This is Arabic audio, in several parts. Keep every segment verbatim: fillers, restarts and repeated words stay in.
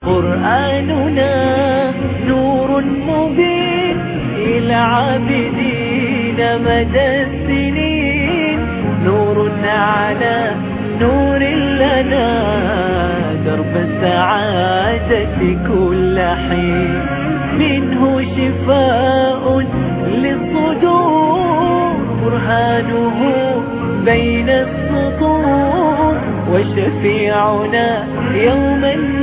قرآننا نور مبين للعابدين مدى السنين، نور على نور لنا درب السعادة كل حين، منه شفاء للصدور برهانه بين السطور، وشفيعنا يوم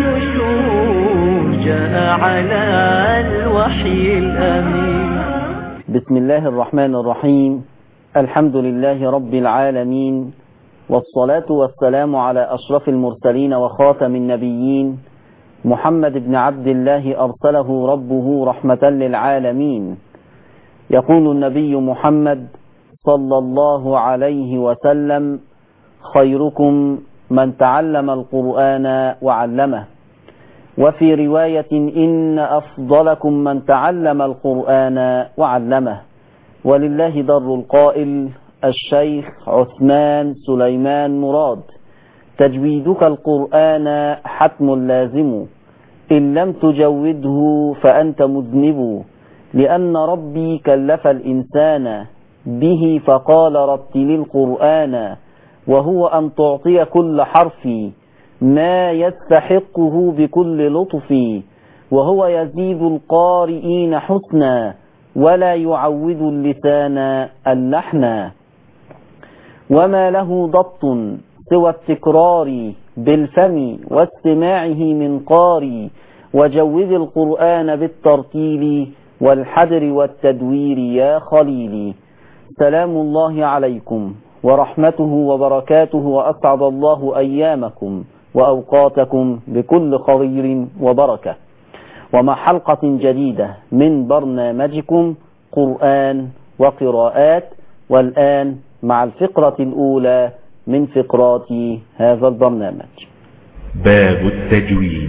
النشور جاء على الوحي الأمين. بسم الله الرحمن الرحيم. الحمد لله رب العالمين، والصلاة والسلام على أشرف المرسلين وخاتم النبيين محمد بن عبد الله أرسله ربه رحمة للعالمين. يقول النبي محمد صلى الله عليه وسلم: خيركم من تعلم القرآن وعلمه. وفي رواية: إن أفضلكم من تعلم القرآن وعلمه. ولله در القائل الشيخ عثمان سليمان مراد: تجويدك القرآن حتم لازم، إن لم تجوده فأنت مذنب، لأن ربي كلف الإنسان به فقال رتل القرآن، وهو أن تعطي كل حرف ما يستحقه بكل لطف، وهو يزيد القارئين حسنا ولا يعود اللسان اللحنا، وما له ضبط سوى التكرار بالفم واستماعه من قاري، وجود القرآن بالترتيل والحدر والتدوير يا خليلي. سلام الله عليكم ورحمته وبركاته، وأسعد الله أيامكم وأوقاتكم بكل خير وبركة، ومع حلقة جديدة من برنامجكم قرآن وقراءات، والآن مع الفقرة الأولى من فقرات هذا البرنامج. باب التجويد.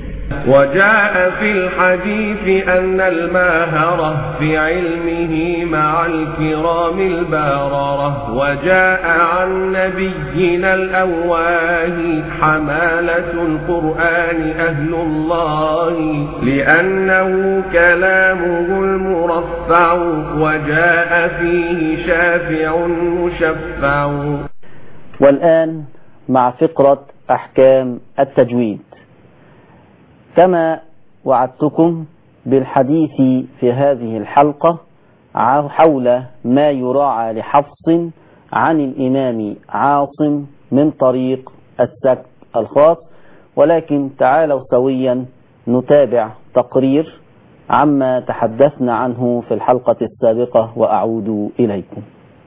وجاء في الحديث أن الماهرة في علمه مع الكرام الباررة، وجاء عن نبينا الأواه حمالة القرآن أهل الله، لأنه كلامه المرفع، وجاء فيه شافع مشفع. والآن مع فقرة أحكام التجويد. كما وعدتكم بالحديث في هذه الحلقة حول ما يراعى لحفص عن الإمام عاصم من طريق السكت الخاص، ولكن تعالوا سويا نتابع تقرير عما تحدثنا عنه في الحلقة السابقة وأعود إليكم.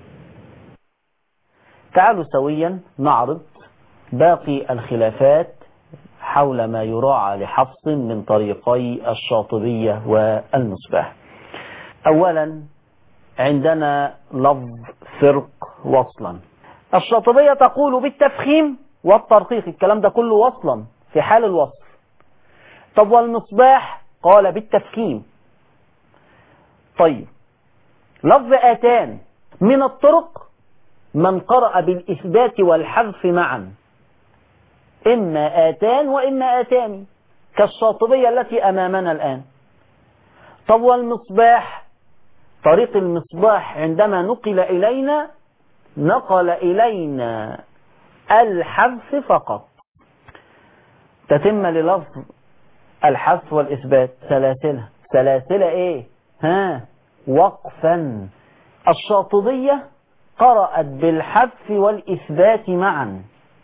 تعالوا سويا نعرض باقي الخلافات حول ما يراعى لحفص من طريقي الشاطبية والمصباح. أولا عندنا لفظ فرق وصلا. الشاطبية تقول بالتفخيم والترقيق، الكلام ده كله وصلا في حال الوصل. طب والمصباح قال بالتفخيم. طيب لفظ آتان من الطرق من قرأ بالإثبات والحذف معا، إما آتان وإما آتاني كالشاطبية التي أمامنا الآن. طب والمصباح، طريق المصباح عندما نقل إلينا نقل إلينا الحذف فقط. تتم للفظ الحذف والإثبات سلاسلة. سلاسلة إيه؟ ها وقفا. الشاطبية قرأت بالحذف والإثبات معا،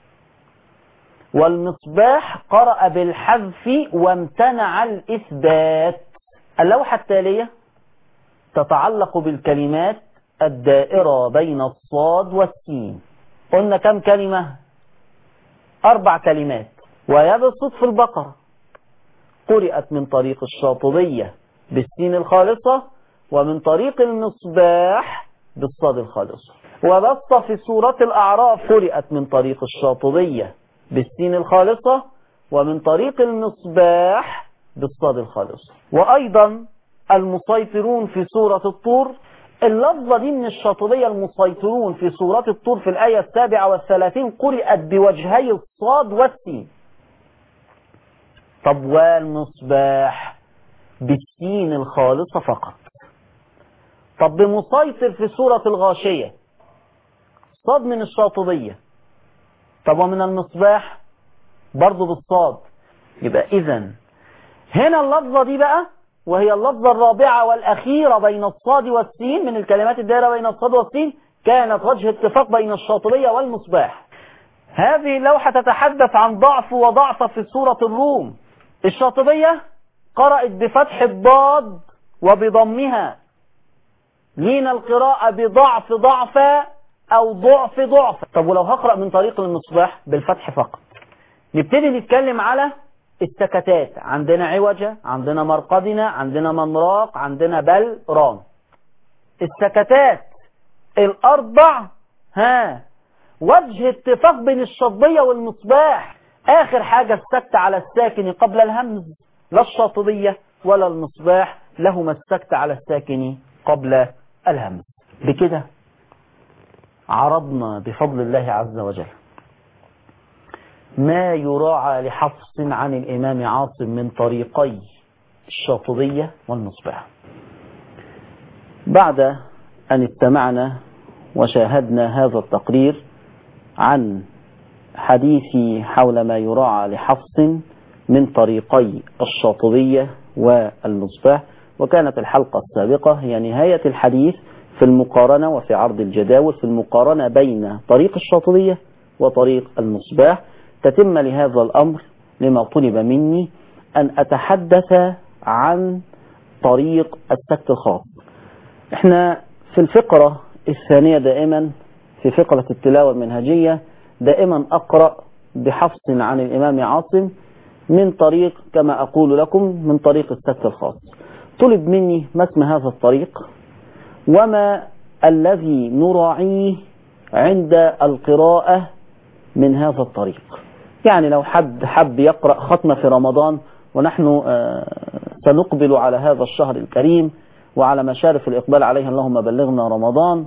والمصباح قرأ بالحذف وامتنع الإثبات. اللوحة التالية تتعلق بالكلمات الدائرة بين الصاد والسين. قلنا كم كلمة؟ أربع كلمات. ويبسط في البقرة قرأت من طريق الشاطبية بالسين الخالصة، ومن طريق المصباح بالصاد الخالصة. وبسط في سورة الأعراف قرأت من طريق الشاطبية بالسين الخالصة، ومن طريق المصباح بالصاد الخالصة. وأيضا المسيطرون في سورة الطور، اللفظة دي من الشاطبية، المسيطرون في سورة الطور في الآية السابعة والثلاثين قرأت بوجهي الصاد والسين. طب والمصباح بالسين الخالصة فقط. طب بمسيطر في سورة الغاشية صاد من الشاطبية. طب ومن المصباح برضو بالصاد. يبقى إذن هنا اللفظة دي بقى، وهي اللفظة الرابعة والأخيرة بين الصاد والسين من الكلمات الدائرة بين الصاد والسين، كانت وجه اتفاق بين الشاطبية والمصباح. هذه اللوحة تتحدث عن ضعف وضعف في سورة الروم. الشاطبية قرأت بفتح الضاد وبضمها، لين القراءة بضعف ضعف أو ضعف ضعف. طب ولو هقرأ من طريق المصباح بالفتح فقط. نبتدي نتكلم على السكتات. عندنا عوجة، عندنا مرقدنا، عندنا منراق، عندنا بل رام. السكتات الأربع ها وجه اتفاق بين الشاطبية والمصباح. آخر حاجة السكت على الساكن قبل الهمز، لا الشاطبية ولا المصباح لهما السكت على الساكن قبل الهمز. بكده عرضنا بفضل الله عز وجل ما يراعى لحفص عن الإمام عاصم من طريقي الشاطبية والمصباح. بعد أن استمعنا وشاهدنا هذا التقرير عن حديثي حول ما يراعى لحفص من طريقي الشاطبية والمصباح، وكانت الحلقة السابقة هي نهاية الحديث في المقارنة وفي عرض الجداول في المقارنة بين طريق الشاطبية وطريق المصباح. تتم لهذا الأمر لما طلب مني أن أتحدث عن طريق السكت الخاص. احنا في الفقرة الثانية دائما في فقرة التلاوة المنهجية دائما أقرأ بحفص عن الإمام عاصم من طريق كما أقول لكم من طريق السكت الخاص. طلب مني ما اسم هذا الطريق وما الذي نراعيه عند القراءة من هذا الطريق. يعني لو حد حب يقرأ ختمة في رمضان، ونحن سنقبل على هذا الشهر الكريم وعلى مشارف الإقبال عليه اللهم بلغنا رمضان،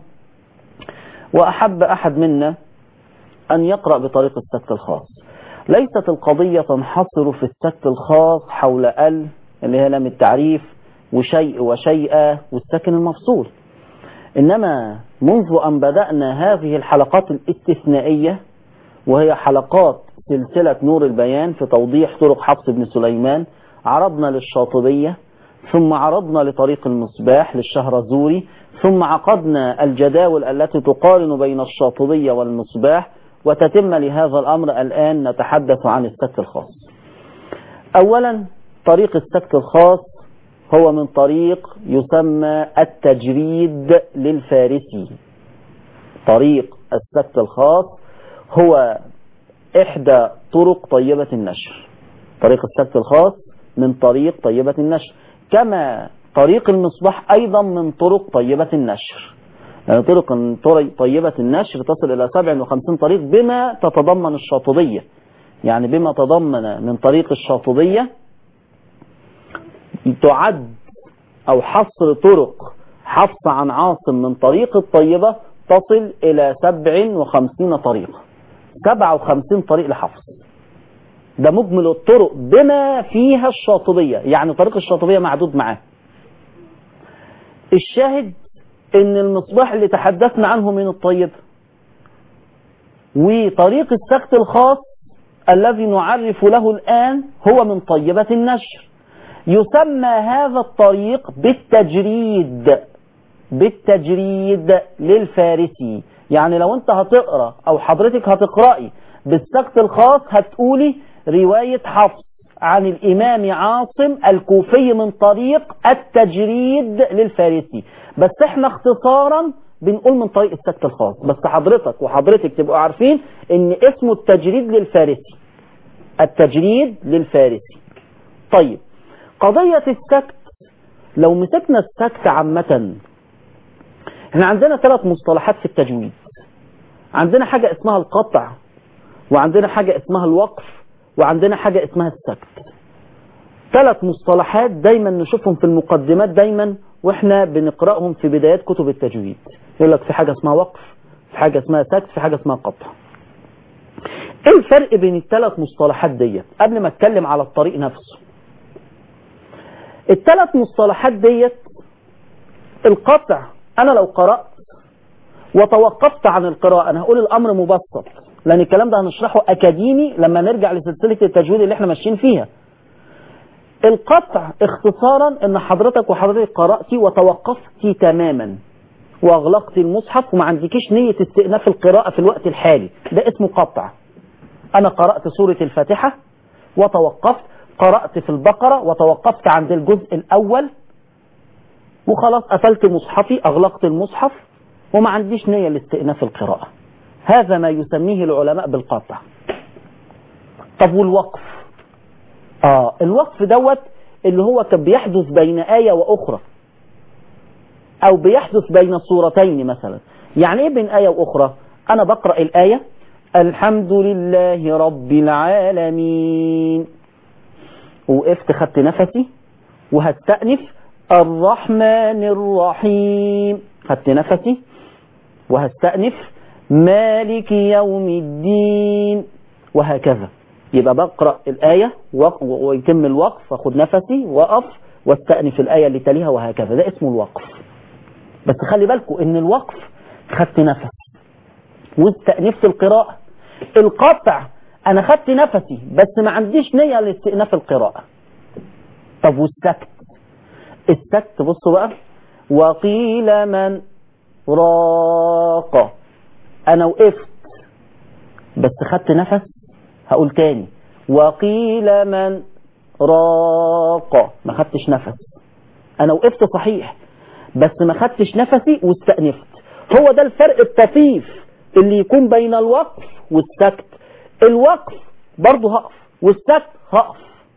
وأحب أحد منا أن يقرأ بطريق السكت الخاص. ليست القضية تنحصر في السكت الخاص حول ال اللي هي لام التعريف وشيء وشيئا والسكن المفصول، إنما منذ أن بدأنا هذه الحلقات الاستثنائية وهي حلقات سلسلة نور البيان في توضيح طرق حفص بن سليمان، عرضنا للشاطبية ثم عرضنا لطريق المصباح للشهرزوري، ثم عقدنا الجداول التي تقارن بين الشاطبية والمصباح، وتتم لهذا الأمر الآن نتحدث عن السكت الخاص. أولا طريق السكت الخاص هو من طريق يسمى التجريد للفارسي. طريق السكت الخاص هو إحدى طرق طيبة النشر. طريق السكت الخاص من طريق طيبة النشر، كما طريق المصباح أيضا من طرق طيبة النشر. يعني طرق طيبة النشر تصل إلى سبع وخمسين طريق بما تتضمن الشاطبية. يعني بما تضمن من طريق الشاطبية تعد أو حصر طرق حفص عن عاصم من طريق الطيبة تصل إلى سبع وخمسين طريق. سبع وخمسين طريق لحفص، ده مجمل الطرق بما فيها الشاطبية، يعني طريق الشاطبية معدود معاه. الشاهد ان المصباح اللي تحدثنا عنه من الطيب وطريق السكت الخاص الذي نعرف له الآن هو من طيبة النشر. يسمى هذا الطريق بالتجريد بالتجريد للفارسي. يعني لو انت هتقرأ او حضرتك هتقرأي بالسكت الخاص هتقولي رواية حفص عن الإمام عاصم الكوفي من طريق التجريد للفارسي، بس احنا اختصارا بنقول من طريق السكت الخاص. بس حضرتك وحضرتك تبقوا عارفين ان اسمه التجريد للفارسي. التجريد للفارسي. طيب قضية السكت، لو مسكنا السكت عامة احنا عندنا ثلاث مصطلحات في التجويد. عندنا حاجة اسمها القطع، وعندنا حاجة اسمها الوقف، وعندنا حاجة اسمها السكت. ثلاث مصطلحات دايما نشوفهم في المقدمات دايما واحنا بنقرأهم في بدايات كتب التجويد. يقول لك في حاجة اسمها وقف، في حاجة اسمها سكت، في حاجة اسمها قطع. ايه الفرق بين الثلاث مصطلحات ديت قبل ما اتكلم على الطريق نفسه؟ الثلاث مصطلحات ديت، القطع انا لو قرأت وتوقفت عن القراءة انا هقول الامر مبسط، لان الكلام ده هنشرحه اكاديمي لما نرجع لسلسلة التجويد اللي احنا ماشيين فيها. القطع اختصارا ان حضرتك وحضرتك قرأتي وتوقفتي تماما واغلقتي المصحف وما عندكيش نية استئناف القراءة في الوقت الحالي، ده اسمه قطع. انا قرأت سورة الفاتحة وتوقفت، قرأت في البقرة وتوقفت عند الجزء الاول وخلاص قفلت مصحفي، اغلقت المصحف وما عنديش نية لاستئناف القراءة. هذا ما يسميه العلماء بالقطع. طب والوقف؟ اه الوقف دوت اللي هو كان بيحدث بين آية وأخرى أو بيحدث بين صورتين مثلا. يعني إيه بين آية وأخرى؟ أنا بقرأ الآية الحمد لله رب العالمين، وقفت خدت نفسي وهستأنف الرحمن الرحيم، خدت نفسي وهستأنف مالك يوم الدين، وهكذا. يبقى بقرأ الآية ويتم الوقف، أخذ نفسي وقف واستأنف الآية اللي تليها، وهكذا. ده اسمه الوقف. بس خلي بالكم إن الوقف خدت نفسي واستأنفت القراءة. القطع أنا خدت نفسي بس ما عنديش نية لاستئناف القراءة. طب والسكت؟ السكت بصوا بقى، وقيل من راق، أنا وقفت بس خدت نفس، هقول تاني وقيل من راق، ما خدتش نفس. أنا وقفت صحيح بس ما خدتش نفسي واستأنفت. هو ده الفرق الطفيف اللي يكون بين الوقف والسكت. الوقف برضه هقف والسكت هقف،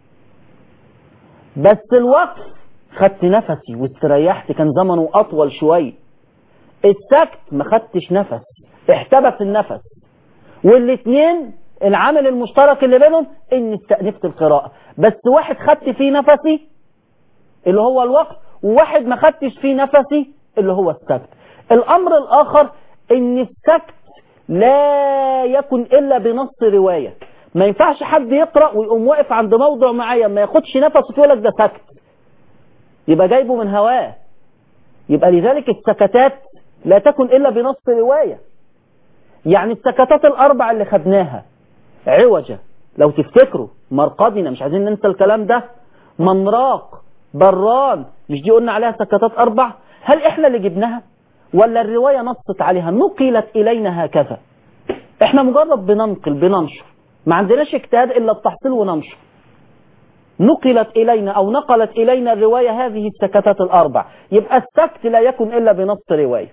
بس الوقف خدت نفسي واستريحت، كان زمنه أطول شوية. السكت ما خدتش نفس، احتبس النفس. والاثنين العامل المشترك اللي بينهم ان استأنفت القراءة، بس واحد خدت فيه نفسي اللي هو الوقف، وواحد ما خدتش فيه نفسي اللي هو السكت. الامر الاخر ان السكت لا يكن الا بنص رواية. ما ينفعش حد يقرأ ويقوم واقف عند موضع معين ما ياخدش نفسه ويقول لك ده سكت، يبقى جايبه من هواه. يبقى لذلك السكتات لا تكن الا بنص رواية. يعني السكتات الاربع اللي خدناها، عوجة لو تفتكروا، مرقدنا، مش عايزين ننسى الكلام ده، منراق، بران، مش دي قلنا عليها سكتات اربع؟ هل احنا اللي جبناها ولا الرواية نصت عليها؟ نقلت الينا هكذا، احنا مجرد بننقل بننشر، ما عندناش اجتهاد الا التحصيل وننشر. نقلت الينا او نقلت الينا الرواية هذه السكتات الاربع، يبقى السكت لا يكن الا بنص رواية.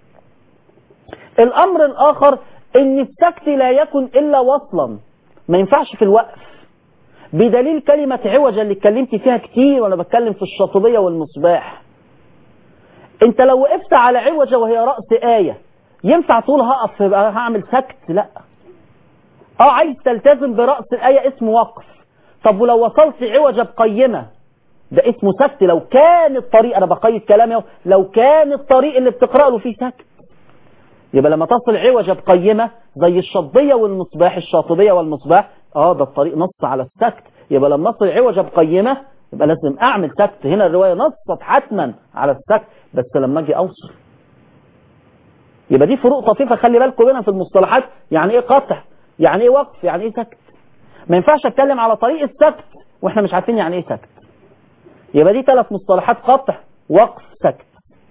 الامر الاخر ان السكت لا يكن الا وصلا، ما ينفعش في الوقف، بدليل كلمة عوجة اللي اتكلمت فيها كتير وانا بتكلم في الشاطبية والمصباح. انت لو وقفت على عوجة وهي رأس آية ينفع تقول هقف هعمل سكت؟ لا. اه عايز تلتزم برأس الآية اسمه وقف. طب ولو وصلت عوجة بقيمة ده اسمه سكت، لو كان الطريق، انا بقيد كلامي اهو، لو كان الطريق اللي بتقرأ له فيه سكت. يبقى لما تصل عوجة بقيمة زي الشطبية والمصباح، الشاطبية والمصباح، اه ده الطريق نص على السكت. يبقى لما اصل عوجة بقيمة يبقى لازم اعمل سكت. هنا الرواية نصت حتما على السكت، بس لما اجي اوصل. يبقى دي فروق طفيفة خلي بالكم منها في المصطلحات. يعني ايه قطع، يعني ايه وقف، يعني ايه سكت. ما ينفعش اتكلم على طريق السكت واحنا مش عارفين يعني ايه سكت. يبقى دي ثلاث مصطلحات: قطع، وقف، سكت.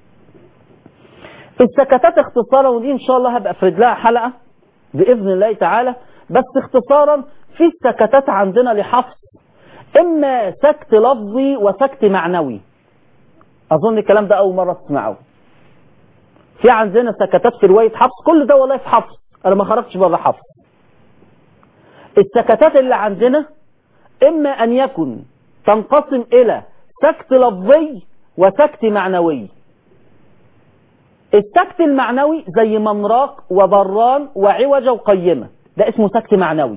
السكتات اختصارا، ودي ان شاء الله هبقى افرد لها حلقة باذن الله تعالى، بس اختصارا في السكتات عندنا لحفص اما سكت لفظي وسكت معنوي. اظن الكلام ده اول مرة تسمعوه. في عندنا سكتات في رواية حفص، كل ده والله في حفص، انا ما خرجتش بره حفص. السكتات اللي عندنا اما ان يكن تنقسم الى سكت لفظي وسكت معنوي. السكت المعنوي زي منراق وبران وعوجة وقيمة، ده اسمه سكت معنوي.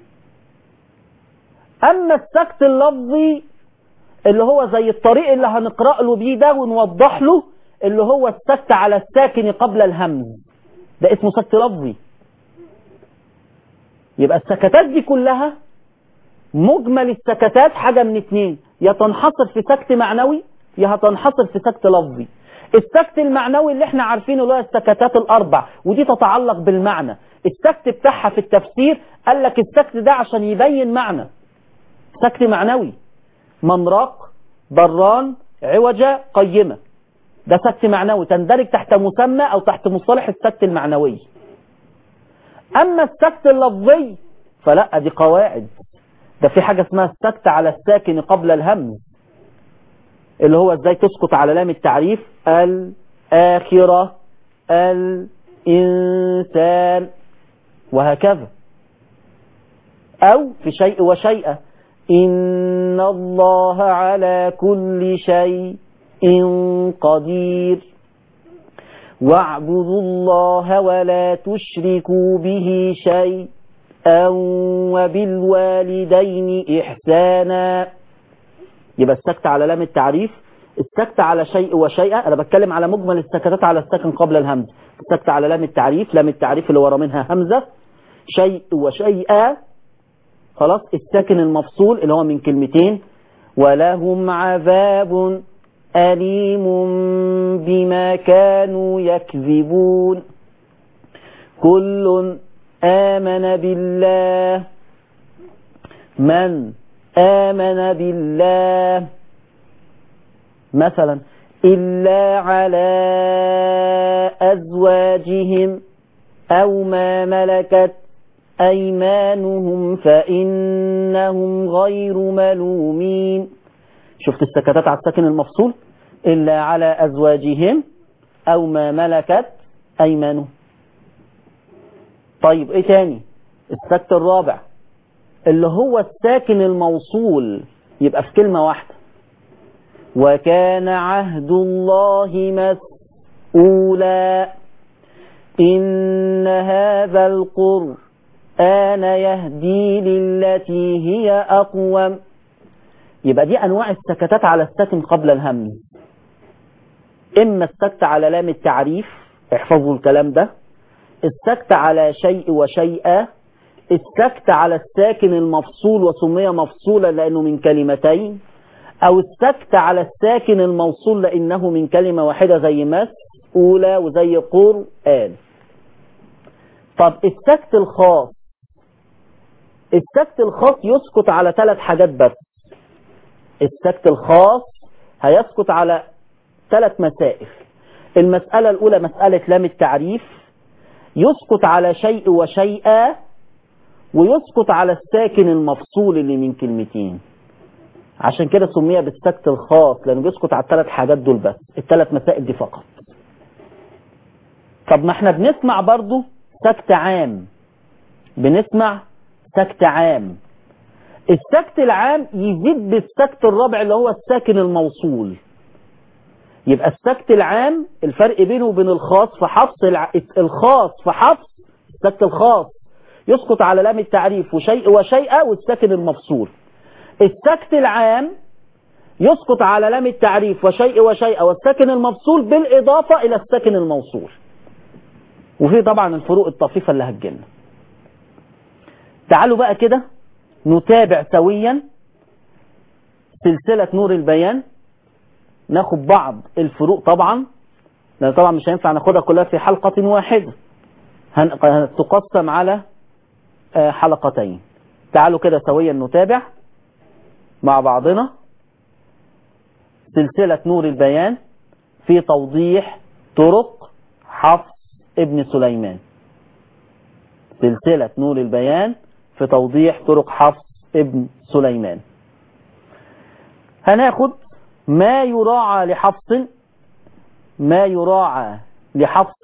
اما السكت اللفظي اللي هو زي الطريق اللي هنقرأ له بيه ده ونوضح له، اللي هو السكت على الساكن قبل الهمز، ده اسمه سكت لفظي. يبقى السكتات دي كلها مجمل السكتات حاجة من اتنين، يا تنحصر في سكت معنوي يا هتنحصر في سكت لفظي. السكت المعنوي اللي احنا عارفينه اللي هو السكتات الاربع، ودي تتعلق بالمعنى. السكت بتاعها في التفسير قال لك السكت ده عشان يبين معنى، سكت معنوي، منراق، ضران، عوجة، قيمة، ده سكت معنوي تندرج تحت مسمى او تحت مصطلح السكت المعنوي. اما السكت اللفظي فلا، دي قواعد، ده في حاجة اسمها السكت على الساكن قبل الهمز، اللي هو ازاي تسقط على لام التعريف، الآخرة، الإنسان، وهكذا. أو في شيء وشيء، إن الله على كل شيء قدير، واعبدوا الله ولا تشركوا به شيئا وبالوالدين إحسانا. يبقى السكت على لام التعريف، السكت على شيء وشيء، أنا بتكلم على مجمل السكتات على السكن قبل الهمز. السكت على لام التعريف، لام التعريف اللي ورا منها همزة، شيء وشيئا، خلاص، الساكن المفصول اللي هو من كلمتين، ولهم عذاب أليم بما كانوا يكذبون، كل آمن بالله، من آمن بالله مثلا، إلا على أزواجهم أو ما ملكت أيمانهم فإنهم غير ملومين. شفت السكتات على الساكن المفصول، إلا على أزواجهم أو ما ملكت أيمانهم. طيب إيه تاني؟ السكت الرابع اللي هو الساكن الموصول، يبقى في كلمة واحدة، وكان عهد الله مسؤولا، إن هذا القرآن يهدي للتي هي أقوم. يبقى دي أنواع السكتات على الساكن قبل الهمز، إما السكت على لام التعريف، احفظوا الكلام ده، السكت على شيء وشيئا، السكت على الساكن المفصول وسمي مفصولا لأنه من كلمتين، أو السكت على الساكن الموصول لأنه من كلمة واحدة زي مسؤولة وزي قرآن. طب السكت الخاص، السكت الخاص يسكت على ثلاث حاجات بس. السكت الخاص هيسكت على ثلاث مسائل. المسألة الأولى مسألة لام التعريف، يسكت على شيء وشيئا، ويسكت على الساكن المفصول اللي من كلمتين. عشان كده سمي بالسكت الخاص لأنه بيسكت على الثلاث حاجات دول بس، الثلاث مسائل دي فقط. طب ما احنا بنسمع برضو سكت عام، بنسمع سكت عام. السكت العام يزيد بالسكت الرابع اللي هو الساكن الموصول. يبقى السكت العام الفرق بينه وبين الخاص في حفص، الخاص في حفص السكت الخاص يسقط على لام التعريف وشيء وشيئا والساكن المفصول. السكت العام يسقط على لام التعريف وشيء وشيئا والساكن المفصول بالإضافة إلى الساكن الموصول. وفي طبعا الفروق الطفيفة اللي هتجيلنا. تعالوا بقى كده نتابع سويا سلسلة نور البيان، ناخد بعض الفروق طبعا، لأن طبعا مش هينفع ناخدها كلها في حلقة واحدة، هتقسم على حلقتين. تعالوا كده سويا نتابع مع بعضنا سلسلة نور البيان في توضيح طرق حفص ابن سليمان. سلسلة نور البيان في توضيح طرق حفص ابن سليمان. هناخد ما يراعى لحفص، ما يراعى لحفص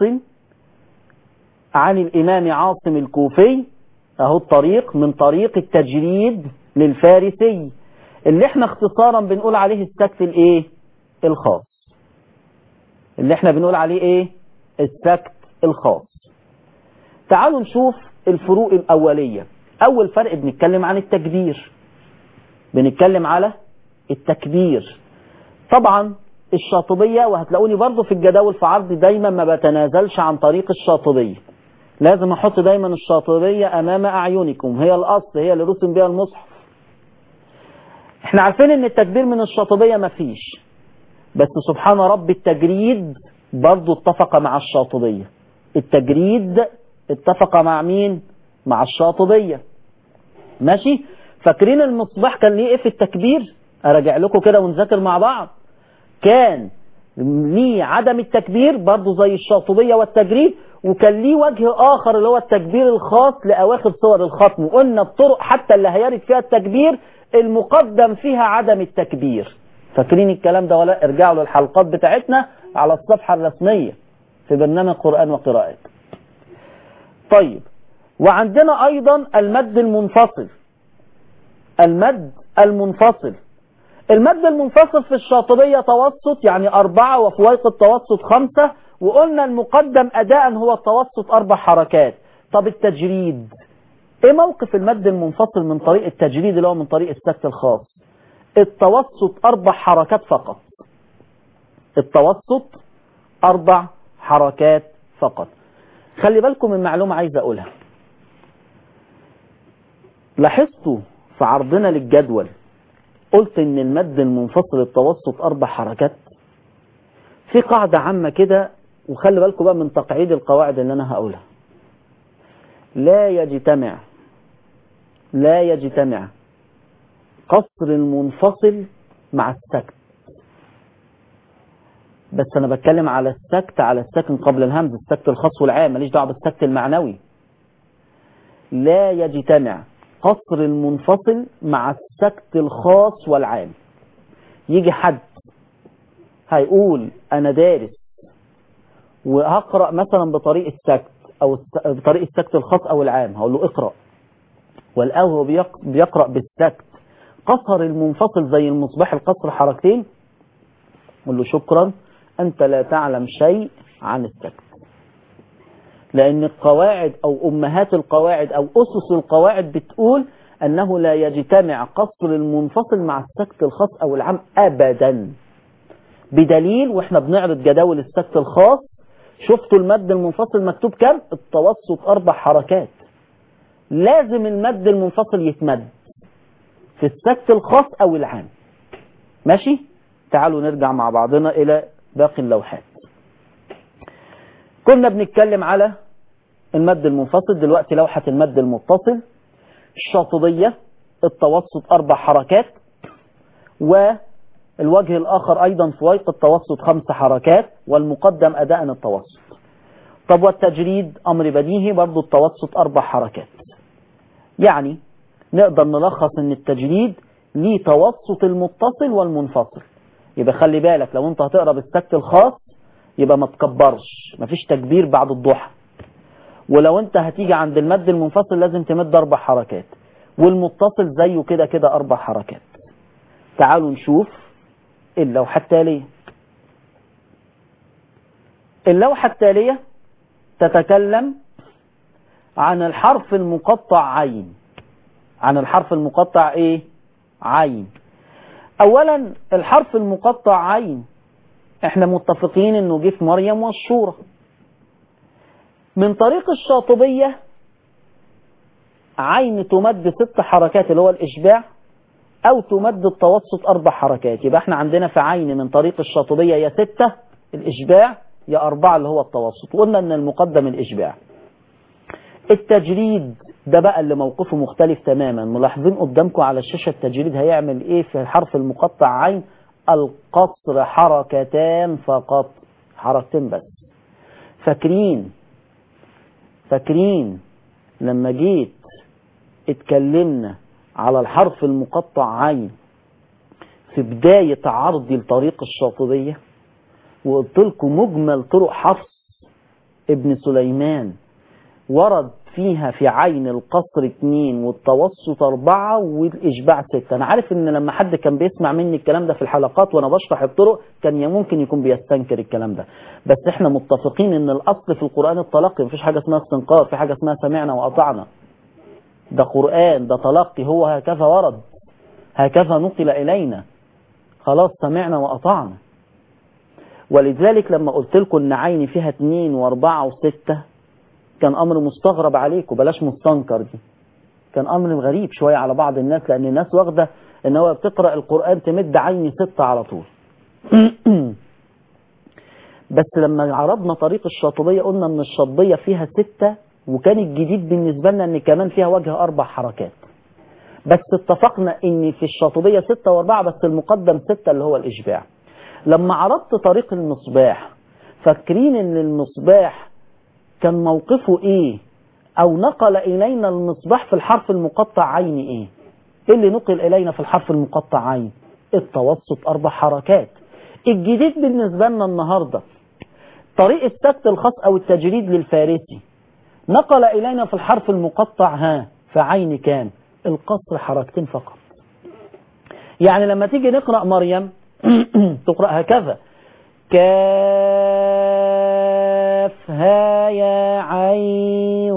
عن الإمام عاصم الكوفي، اهو الطريق من طريق التجريد للفارسي اللي احنا اختصارا بنقول عليه السكت الايه الخاص، اللي احنا بنقول عليه ايه السكت الخاص. تعالوا نشوف الفروق الأولية. أول فرق بنتكلم عن التكبير، بنتكلم على التكبير. طبعا الشاطبية، وهتلاقوني برضو في الجداول في عرض دايما ما بتنازلش عن طريق الشاطبية، لازم احط دايما الشاطبية امام اعينكم، هي الاصل، هي اللي رسم بها المصحف. احنا عارفين ان التكبير من الشاطبية مفيش، بس سبحان رب التجريد برضو اتفق مع الشاطبية. التجريد اتفق مع مين؟ مع الشاطبية. ماشي؟ فاكرين المصباح كان ليه ايه في التكبير؟ اراجع لكم كده ونذاكر مع بعض. كان ليه عدم التكبير برضو زي الشاطبية والتجريد، وكان ليه وجه اخر اللي هو التكبير الخاص لاواخر صور الختم. وقلنا الطرق حتى اللي هيرد فيها التكبير المقدم فيها عدم التكبير. فاكرين الكلام ده ولا؟ ارجعوا للحلقات بتاعتنا على الصفحة الرسمية في برنامج قرآن وقراءات. طيب، وعندنا ايضا المد المنفصل. المد المنفصل المد المنفصل في الشاطبية توسط، يعني أربعة، وفويق التوسط خمسة، وقلنا المقدم أداء هو التوسط أربع حركات. طب التجريد، إيه موقف المد المنفصل من طريق التجريد اللي هو من طريق السكت الخاص؟ التوسط أربع حركات فقط. التوسط أربع حركات فقط. خلي بالكم من معلومة عايز أقولها. لاحظتوا في عرضنا للجدول قلت ان المد المنفصل التوسط اربع حركات. في قاعدة عامة كده، وخلي بالكم بقى من تقعيد القواعد اللي انا هقولها. لا يجتمع لا يجتمع قصر المنفصل مع السكت. بس انا بتكلم على السكت، على الساكن قبل الهمز، السكت الخاص والعام، ماليش دعوه بالسكت المعنوي. لا يجتمع قصر المنفصل مع السكت الخاص والعام. يجي حد هيقول انا دارس وهقرأ مثلا بطريق السكت او بطريق السكت الخاص او العام، هقول له اقرأ، والقهوة بيقرأ بالسكت قصر المنفصل زي المصباح القصر حركتين، قل له شكرا انت لا تعلم شيء عن السكت. لأن القواعد أو أمهات القواعد أو أسس القواعد بتقول أنه لا يجتمع قصر المنفصل مع السكت الخاص أو العام أبدا. بدليل وإحنا بنعرض جداول السكت الخاص، شفتوا المد المنفصل مكتوب كام؟ التوسط أربع حركات. لازم المد المنفصل يتمد في السكت الخاص أو العام. ماشي؟ تعالوا نرجع مع بعضنا إلى باقي اللوحات. كنا بنتكلم على المد المنفصل، دلوقتي لوحة المد المتصل. الشاطبية التوسط أربع حركات، والوجه الآخر أيضا فويق التوسط خمس حركات، والمقدم أداء التوسط. طب والتجريد أمر بديهي، برضو التوسط أربع حركات. يعني نقدر نلخص ان التجريد ليه توسط المتصل والمنفصل. يبقى خلي بالك لو انت هتقرا بالسكت الخاص يبقى ما تكبرش، مفيش تكبير بعد الضحى. ولو انت هتيجي عند المد المنفصل لازم تمد اربع حركات، والمتصل زيه كده كده اربع حركات. تعالوا نشوف اللوحة التالية. اللوحة التالية تتكلم عن الحرف المقطع عين. عن الحرف المقطع ايه؟ عين. اولا الحرف المقطع عين احنا متفقين انه جه في مريم والشورى. من طريق الشاطبية عين تمد ست حركات اللي هو الاشباع، او تمد التوسط اربع حركات. يبقى احنا عندنا في عين من طريق الشاطبية يا ستة الاشباع يا اربعة اللي هو التوسط، وقلنا ان المقدم الاشباع. التجريد ده بقى اللي موقفه مختلف تماما. ملاحظين قدامكم على الشاشة التجريد هيعمل ايه في الحرف المقطع عين؟ القصر حركتان فقط، حركتين بس. فاكرين فاكرين لما جيت اتكلمنا على الحرف المقطع عين في بداية عرضي لطريق الشاطبية وقلت لكم مجمل طرق حفص ابن سليمان ورد فيها في عين القصر اتنين والتوسط اربعة والاشباع ستة. انا عارف ان لما حد كان بيسمع مني الكلام ده في الحلقات وانا بشرح الطرق كان ممكن يكون بيستنكر الكلام ده، بس احنا متفقين ان الاصل في القرآن التلقي، مفيش حاجة اسمها استنكار، في حاجة اسمها سمعنا واطعنا. ده قرآن، ده تلقي، هو هكذا ورد، هكذا نقل الينا، خلاص سمعنا واطعنا. ولذلك لما قلت لكم ان عيني فيها اتنين واربعة وستة كان أمر مستغرب عليكم، بلاش مستنكر دي، كان أمر غريب شوية على بعض الناس، لأن الناس واخدة إن هو بتقرأ القرآن تمد عيني ستة على طول. بس لما عرضنا طريق الشاطبية قلنا إن الشاطبية فيها ستة، وكان الجديد بالنسبة لنا إن كمان فيها وجه أربع حركات، بس اتفقنا إن في الشاطبية ستة وأربعة، بس المقدم ستة اللي هو الإشباع. لما عرضت طريق المصباح فاكرين إن المصباح كان موقفه إيه؟ أو نقل إلينا المصباح في الحرف المقطع عين إيه؟ إيه اللي نقل إلينا في الحرف المقطع عين؟ التوسط أربع حركات. الجديد بالنسبة لنا النهاردة طريق السكت الخاص أو التجريد للفارسي نقل إلينا في الحرف المقطع ها في عين كام؟ القصر حركتين فقط. يعني لما تيجي نقرأ مريم تقرأ هكذا: كاف ها يا عين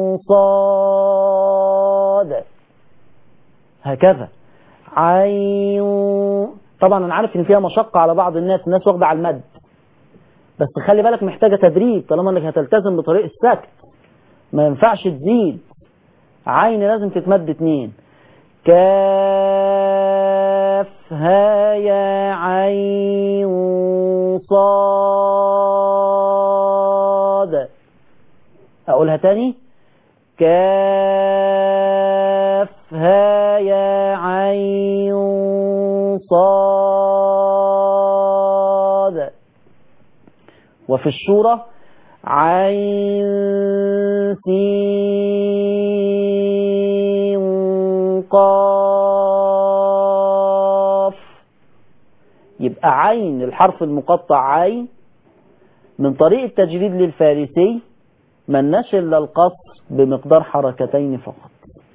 صاد، هكذا عين. طبعا انا عارف ان فيها مشقة على بعض الناس، الناس واخدة على المد، بس خلي بالك محتاجة تدريب طالما انك هتلتزم بطريق السكت، ما ينفعش تزيد، عين لازم تتمد اتنين. كاف ها يا عين صاد. اقولها تاني: كاف ها يا عين صاد. وفي الشورى عين سين قاف. يبقى عين الحرف المقطع عين من طريق التجريد للفارسي ملناش الا القصر بمقدار حركتين فقط.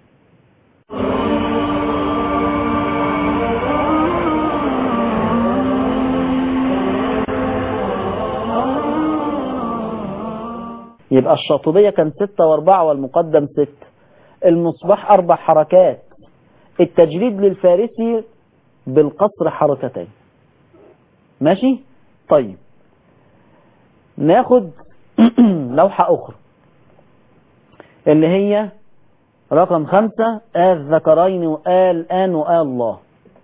يبقى الشاطبية كان ستة واربعة والمقدم ستة، المصباح أربع حركات، التجريد للفارسي بالقصر حركتين. ماشي؟ طيب ناخد لوحة أخرى اللي هي رقم خمسة: آل ذكرين وآل آن وآل الله.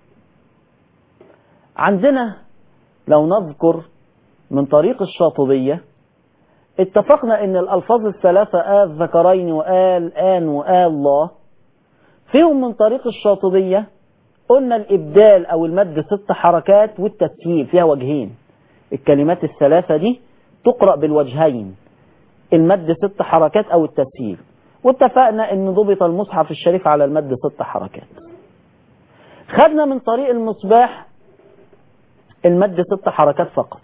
عندنا لو نذكر من طريق الشاطبية اتفقنا ان الألفاظ الثلاثة آل ذكرين وآل آن وآل الله فيهم من طريق الشاطبية قلنا الإبدال أو المد ست حركات والتسهيل فيها وجهين. الكلمات الثلاثة دي تقرأ بالوجهين، المد ست حركات أو التسهيل، واتفقنا ان ضبط المصحف الشريف على المد ست حركات. خدنا من طريق المصباح المد ست حركات فقط.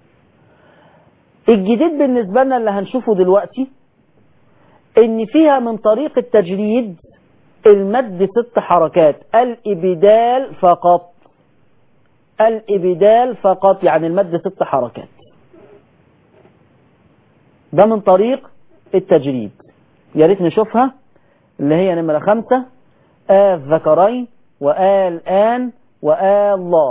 الجديد بالنسبة لنا اللي هنشوفه دلوقتي ان فيها من طريق التجريد المد ست حركات، الإبدال فقط، الإبدال فقط يعني المد ست حركات. ده من طريق التجريد، يا ريت نشوفها اللي هي نمرة خمسة: آل ذكرين وآل آن وآل الله.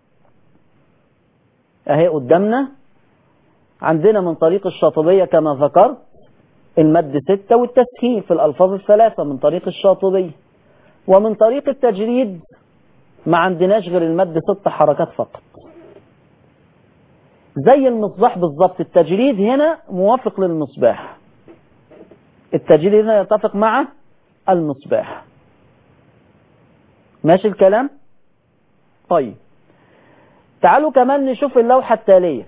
اهي قدامنا عندنا من طريق الشاطبية كما ذكرت المد ستة والتسهيل في الألفاظ الثلاثة من طريق الشاطبية، ومن طريق التجريد ما عندناش غير المد ست حركات فقط. زي المصباح بالظبط، التجريد هنا موافق للمصباح، التجريد هنا يتفق مع المصباح. ماشي الكلام؟ طيب تعالوا كمان نشوف اللوحة التالية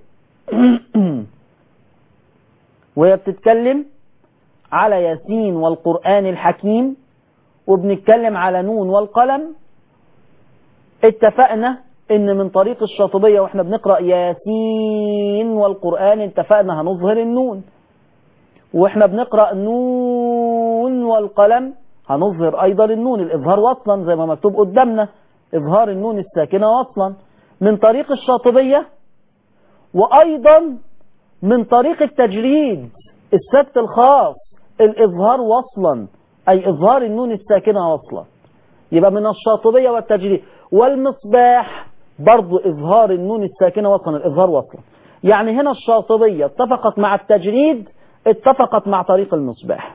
وهي بتتكلم على ياسين والقرآن الحكيم، وبنتكلم على نون والقلم. اتفقنا ان من طريق الشاطبية واحنا بنقرأ ياسين والقرآن اتفقنا هنظهر النون، واحنا بنقرأ نون والقلم هنظهر ايضا النون، الاظهار وصلا زي ما مكتوب قدامنا، اظهار النون الساكنة وصلا من طريق الشاطبية، وايضا من طريق التجريد السكت الخاص الاظهار وصلا، اي اظهار النون الساكنة وصلا. يبقى من الشاطبية والتجريد والمصباح برضو اظهار النون الساكنة وصلا، الاظهار وصلا. يعني هنا الشاطبية اتفقت مع التجريد اتفقت مع طريق المصباح.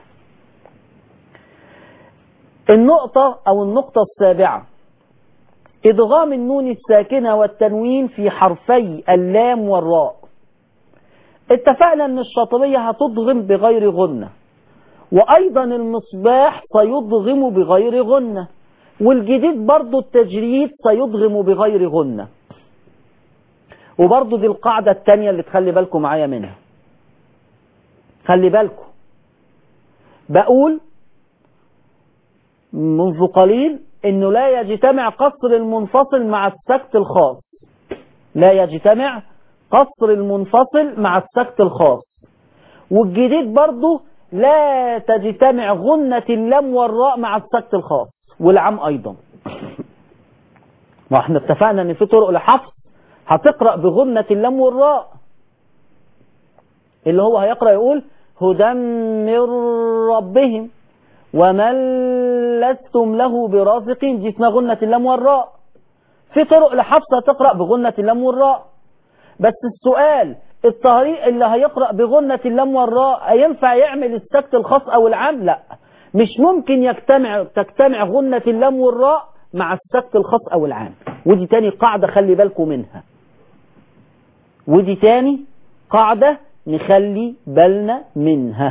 النقطة أو النقطة السابعة إدغام النون الساكنة والتنوين في حرفي اللام والراء. اتفقنا أن الشاطبية هتضغم بغير غنة، وأيضا المصباح سيضغم بغير غنة، والجديد برضو التجريد سيضغم بغير غنة. وبرضو دي القاعدة التانية اللي تخلي بالكم معايا منها. خلي بالكم، بقول منذ قليل انه لا يجتمع قصر المنفصل مع السكت الخاص. لا يجتمع قصر المنفصل مع السكت الخاص. والجديد برضو لا تجتمع غنة اللام والراء مع السكت الخاص، والعام ايضا. ما احنا اتفقنا ان في طرق لحفظ هتقرأ بغنة اللام والراء، اللي هو هيقرأ يقول هدى من ربهم ومن لستم له برازقين، دي اسمها غنة اللام والراء. في طرق لحفظ هتقرأ بغنة اللام والراء، بس السؤال الطريق اللي هيقرأ بغنة اللام والراء ينفع يعمل السكت الخاص او العام؟ لا، مش ممكن يجتمع تجتمع غنة اللام والراء مع السكت الخاص او العام. ودي تاني قاعدة خلي بالكم منها، ودي تاني قاعدة نخلي بالنا منها.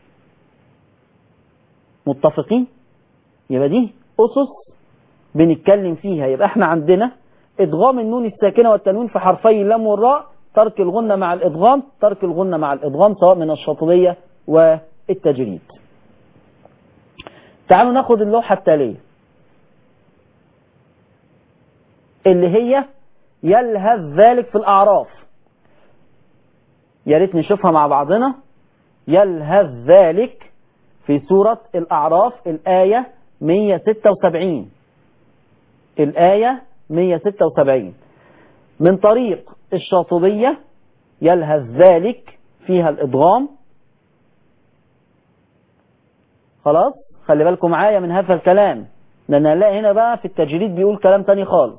متفقين؟ يبقى دي أسس بنتكلم فيها. يبقى احنا عندنا إدغام النون الساكنة والتنوين في حرفي اللام والراء، ترك الغنة مع الإدغام، ترك الغنة مع الإدغام سواء من الشاطبية والتجريد. تعالوا ناخد اللوحة التالية اللي هي يلهث ذلك في الأعراف. يا ريت نشوفها مع بعضنا. يلهث ذلك في سورة الأعراف الآية مئة وستة وسبعين. الآية مئة وستة وسبعين من طريق الشاطبية. يلهث ذلك فيها الإدغام. خلاص، خلي بالكم معايا من هذا الكلام، لأن هنلاقي هنا بقى في التجريد بيقول كلام تاني خالص.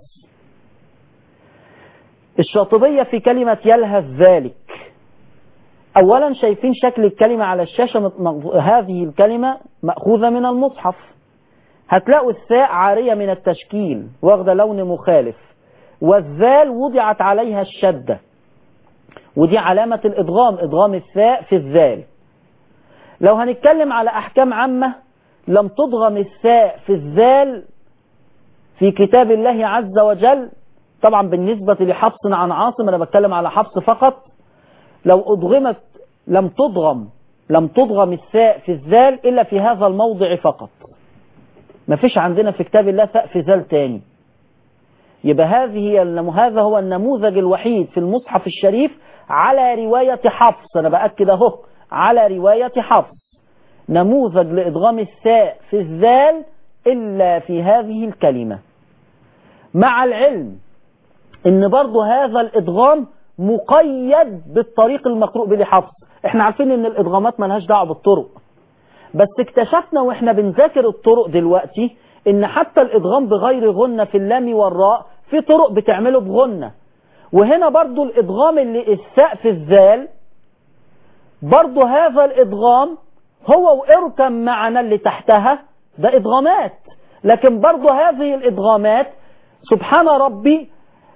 الشاطبية في كلمة يلهث ذلك، أولا شايفين شكل الكلمة على الشاشة، هذه الكلمة مأخوذة من المصحف. هتلاقوا الثاء عارية من التشكيل واخدة لون مخالف، والذال وضعت عليها الشدة، ودي علامة الإدغام، إدغام الثاء في الذال. لو هنتكلم على أحكام عامة، لم تضغم الثاء في الذال في كتاب الله عز وجل. طبعا بالنسبة لحفص عن عاصم، أنا بتكلم على حفص فقط. لو أضغمت لم تضغم لم تضغم الثاء في الذال إلا في هذا الموضع فقط. ما فيش عندنا في كتاب الله ثاء في ذال تاني. يبقى هذه هذا هو النموذج الوحيد في المصحف الشريف على رواية حفص. أنا بأكد أهو على رواية حفص، نموذج لإدغام الثاء في الذال إلا في هذه الكلمة. مع العلم إن برضو هذا الإدغام مقيد بالطريق المقروء به لحفص. احنا عارفين ان الادغامات ملهاش دعوه بالطرق، بس اكتشفنا واحنا بنذاكر الطرق دلوقتي ان حتى الادغام بغير غنة في اللام والراء في طرق بتعمله بغنة. وهنا برضو الادغام اللي الثاء في الذال، برضو هذا الادغام هو واركم معنا اللي تحتها ده ادغامات، لكن برضو هذه الادغامات سبحان ربي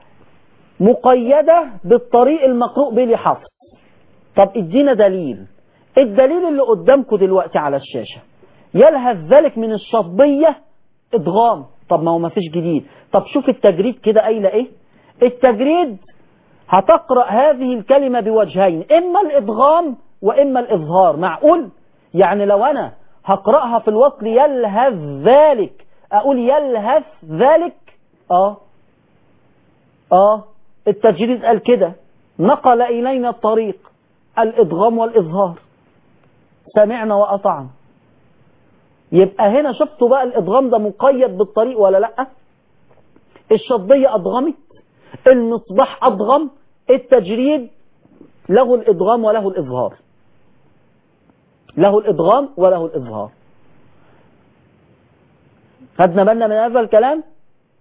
مقيدة بالطريق المقروء به لحفص. طب ادينا دليل. الدليل اللي قدامكم دلوقتي على الشاشة، يلهث ذلك من الشاطبية ادغام. طب ما هو ما فيش جديد. طب شوف التجريد كده قايله ايه. التجريد هتقرأ هذه الكلمة بوجهين، اما الادغام واما الاظهار. معقول؟ يعني لو انا هقرأها في الوصل يلهث ذلك اقول يلهث ذلك؟ اه اه التجريد قال كده، نقل إلينا الطريق الإدغام والإظهار، سمعنا وأطعنا. يبقى هنا شفتوا بقى الإدغام ده مقيد بالطريق ولا لأ؟ الشاطبية أدغمت، المصباح أدغم، التجريد له الإدغام وله الإظهار، له الإدغام وله الإظهار. خدنا بالنا من هذا الكلام؟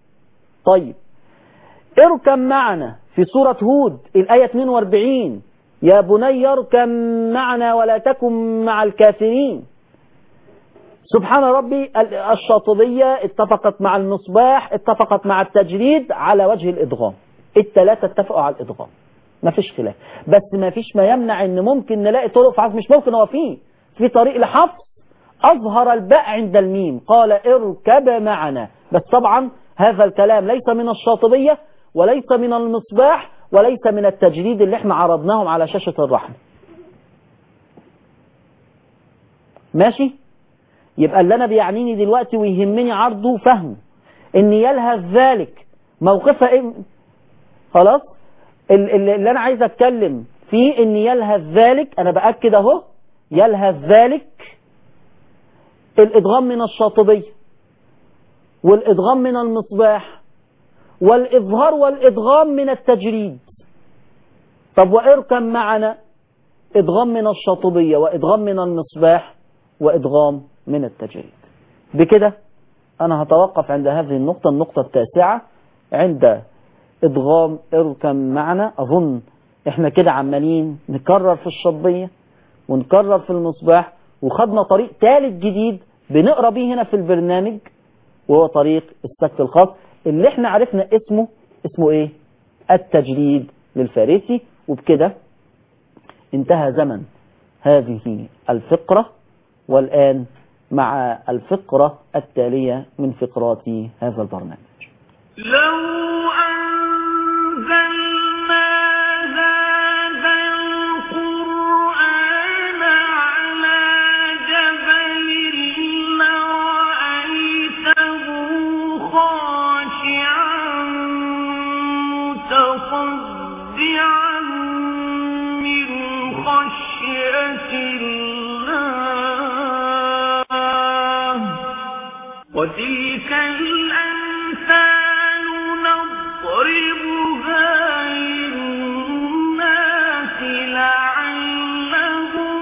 طيب اركم معنا في سورة هود الآية اثنين وأربعين يا بني اركب معنا ولا تكن مع الكافرين. سبحان ربي، الشاطبية اتفقت مع المصباح، اتفقت مع التجريد على وجه الإدغام. الثلاثة اتفقوا على الإدغام، ما فيش خلاف. بس ما فيش ما يمنع ان ممكن نلاقي طرق في حفظ، مش ممكن، هو فيه في طريق لحفظ أظهر الباء عند الميم، قال اركب معنا. بس طبعا هذا الكلام ليس من الشاطبية وليس من المصباح وليس من التجريد اللي احنا عرضناهم على شاشة الرحمة. ماشي؟ يبقى اللي أنا بيعنيني دلوقتي ويهمني عرضه فهمه إن يلهث ذلك موقفها إيه؟ خلاص؟ اللي أنا عايز أتكلم فيه إن يلهث ذلك، أنا بأكد أهو، يلهث ذلك الإدغام من الشاطبية والإدغام من المصباح والإظهار والإدغام من التجريد. طب وإركب معنا إدغام من الشاطبية وإدغام من المصباح وإدغام من التجريد. بكده أنا هتوقف عند هذه النقطة، النقطة التاسعة عند إدغام اركب معنا. أظن إحنا كده عمالين نكرر في الشاطبية ونكرر في المصباح، وخدنا طريق ثالث جديد بنقرأ بيه هنا في البرنامج، وهو طريق السكت الخاص اللي احنا عرفنا اسمه اسمه ايه؟ التجريد للفارسي. وبكده انتهى زمن هذه الفقرة، والآن مع الفقرة التالية من فقرات هذا البرنامج. لو أنزلنا هذا القرآن على جبل لرأيته خاشعا متصدعا من خشية الله، وتلك الأمثال نضربها للناس لعلهم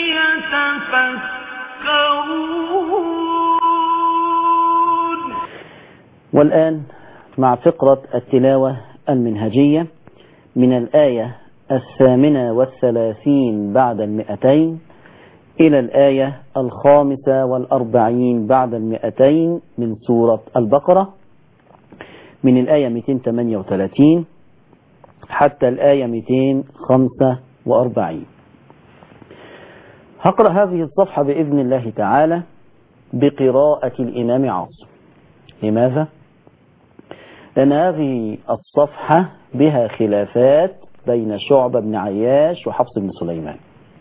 يتفكرون. والآن مع فقرة التلاوة المنهجية من الآية الثامنة والثلاثين بعد المئتين إلى الآية الخامسة والأربعين بعد المئتين من سورة البقرة، من الآية مئتين وثمانية وثلاثين حتى الآية مئتين وخمسة وأربعين. هقرأ هذه الصفحة بإذن الله تعالى بقراءة الإمام عاصم. لماذا؟ لأن هذه الصفحة بها خلافات بين شعبة بن عياش وحفص بن سليمان.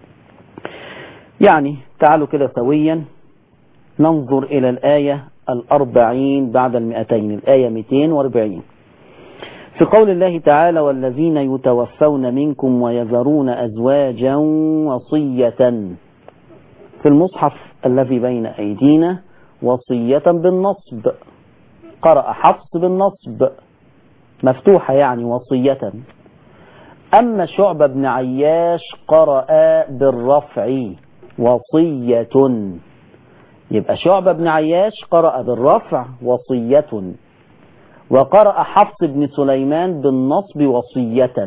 يعني تعالوا كده سويا ننظر إلى الآية الأربعين بعد المئتين، الآية مئتين وأربعين، في قول الله تعالى: والذين يتوفون منكم ويذرون أزواجا وصية. في المصحف الذي بين أيدينا وصية بالنصب، قرأ حفص بالنصب مفتوحة يعني وصية. أما شعبة بن عياش قرأ بالرفع وصية. يبقى شعبة بن عياش قرأ بالرفع وصية، وقرأ حفص بن سليمان بالنصب وصية.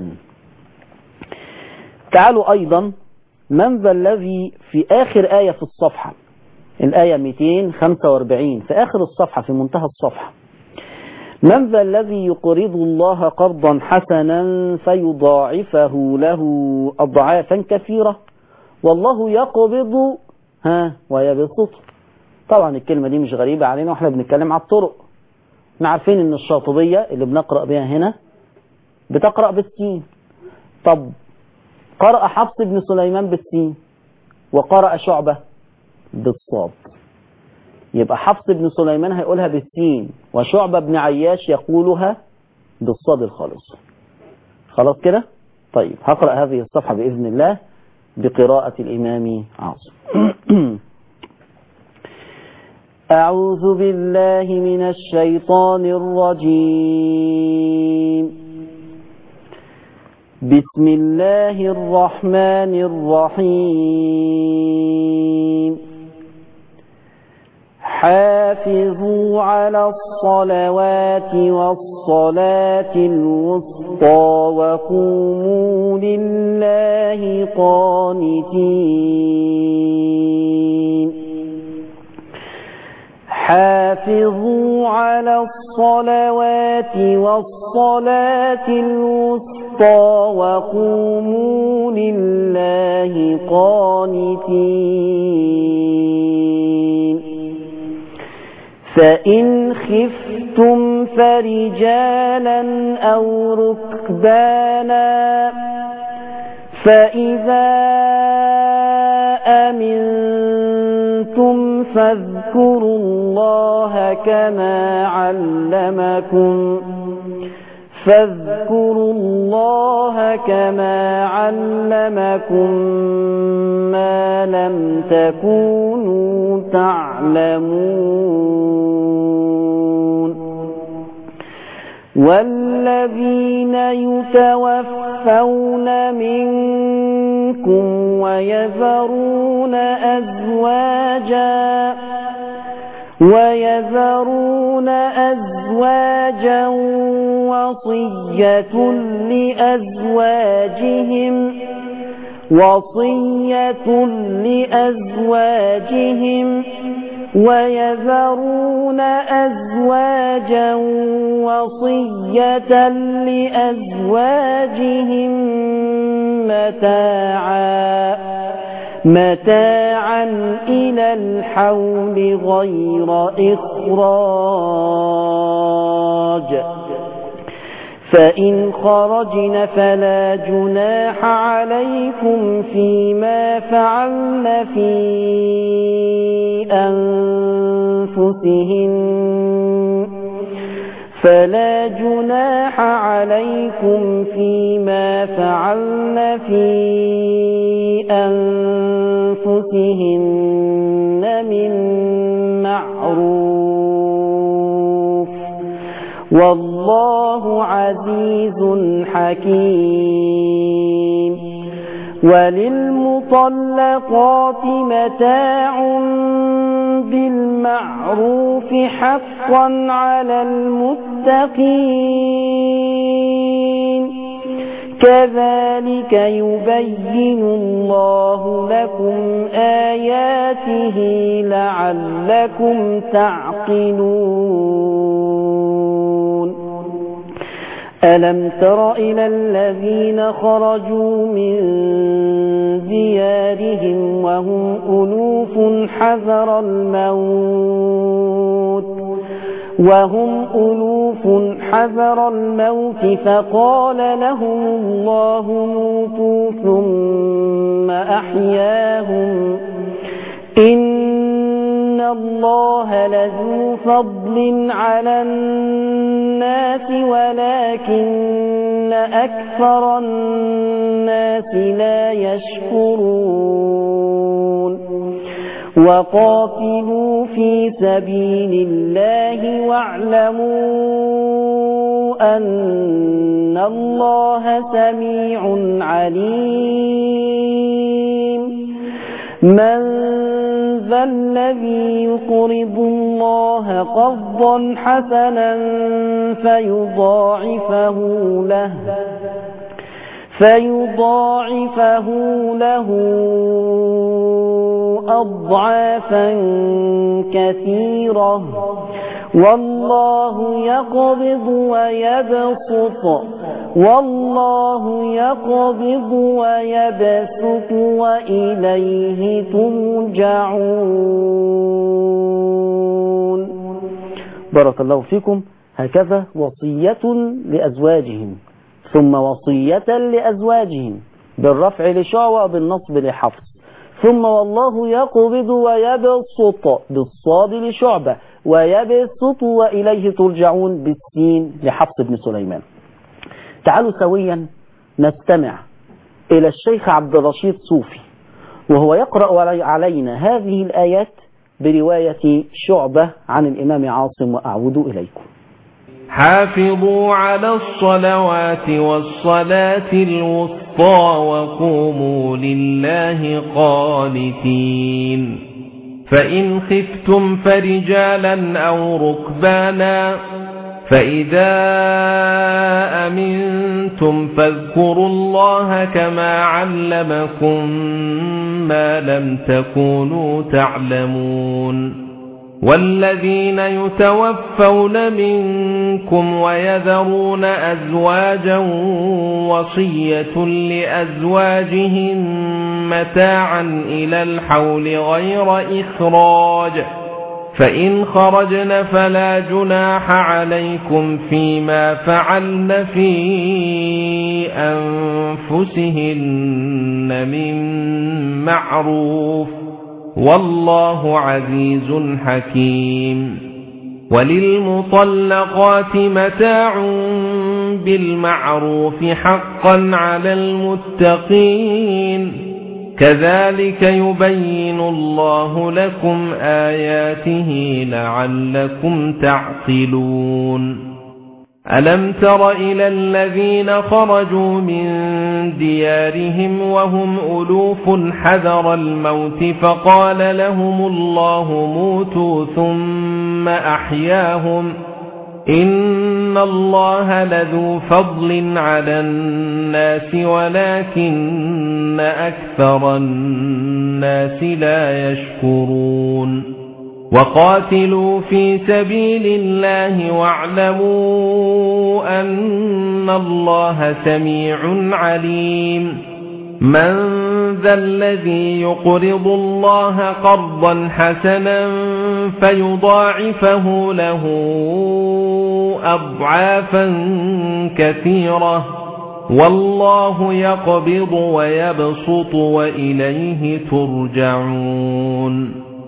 تعالوا أيضا، من ذا الذي في آخر آية في الصفحة، الآية مئتين وخمسة وأربعين في آخر الصفحة في منتهى الصفحة: من ذا الذي يقرض الله قرضا حسنا فيضاعفه له أضعافا كثيرة والله يقبض ها ويبسط. طبعا الكلمة دي مش غريبة علينا واحنا بنتكلم على الطرق. احنا عارفين ان الشاطبية اللي بنقرأ بها هنا بتقرأ بالسين. طب قرأ حفص بن سليمان بالسين وقرأ شعبة بالصاد، يبقى حفص بن سليمان هيقولها بالسين وشعبة بن عياش يقولها بالصاد الخالص. خلاص كده؟ طيب هقرأ هذه الصفحة بإذن الله بقراءة الإمام عاصم. أعوذ بالله من الشيطان الرجيم. بسم الله الرحمن الرحيم. حافظوا على الصلوات والصلاة الوسطى وقوموا لله قانتين حافظوا على الصلوات والصلاة الوسطى وقوموا لله قانتين فإن خفتم فرجالا أو ركبانا فإذا أمنتم فاذكروا الله كما علمكم فاذكروا الله كما علمكم ما لم تكونوا تعلمون والذين يتوفون منكم ويذرون أزواجا ويذرون أزواجا وصية لأزواجهم وصية لأزواجهم ويذرون أزواجا وصية لأزواجهم متاعا متاعا إلى الحول غير إخراج فإن خرجن فلا جناح عليكم فيما فعلن في أنفسهن فلا جناح عليكم فيما فعلن في أنفسهن من معروف والله عزيز حكيم وللمطلقات متاع بالمعروف حقا على المتقين كذلك يبين الله لكم آياته لعلكم تعقلون ألم تر إلى الذين خرجوا من ديارهم وهم ألوف حذر الموت وهم ألوف حذر الموت فقال لهم الله موتوا ثم أحياهم إن الله لذو فضل على الناس ولكن أكثر الناس لا يشكرون وقاتلوا في سبيل الله واعلموا أن الله سميع عليم من ذا الذي يقرض الله قرضا حسنا فيضاعفه له فيضاعفه له أضعافا كثيرة والله يقبض ويبسط والله يقبض ويبسط وإليه ترجعون. بارك الله فيكم. هكذا وصية لأزواجهم ثم وصية لأزواجهم بالرفع لشعوى وبالنصب لحفص ثم والله يقبض ويبسط بالصاد لشعبة ويبسط وإليه ترجعون بالسين لحفص بن سليمان. تعالوا سويا نستمع إلى الشيخ عبد الرشيد صوفي وهو يقرأ علينا هذه الآيات برواية شعبة عن الإمام عاصم وأعود إليكم. حافظوا على الصلوات والصلاة الوسطى وقوموا لله قانتين فإن خفتم فرجالا أو ركبانا فإذا أمنتم فاذكروا الله كما علمكم ما لم تكونوا تعلمون والذين يتوفون منكم ويذرون أزواجا وصية لأزواجهم متاعا إلى الحول غير إخراج فإن خرجن فلا جناح عليكم فيما فعلن في أنفسهن من معروف والله عزيز حكيم وللمطلقات متاع بالمعروف حقا على المتقين كذلك يبين الله لكم آياته لعلكم تعقلون ألم تر إلى الذين خرجوا من ديارهم وهم ألوف حذر الموت فقال لهم الله موتوا ثم أحياهم إن الله لذو فضل على الناس ولكن أكثر الناس لا يشكرون وقاتلوا في سبيل الله واعلموا أن الله سميع عليم من ذا الذي يقرض الله قرضا حسنا فيضاعفه له أضعافا كثيرة والله يقبض ويبسط وإليه ترجعون.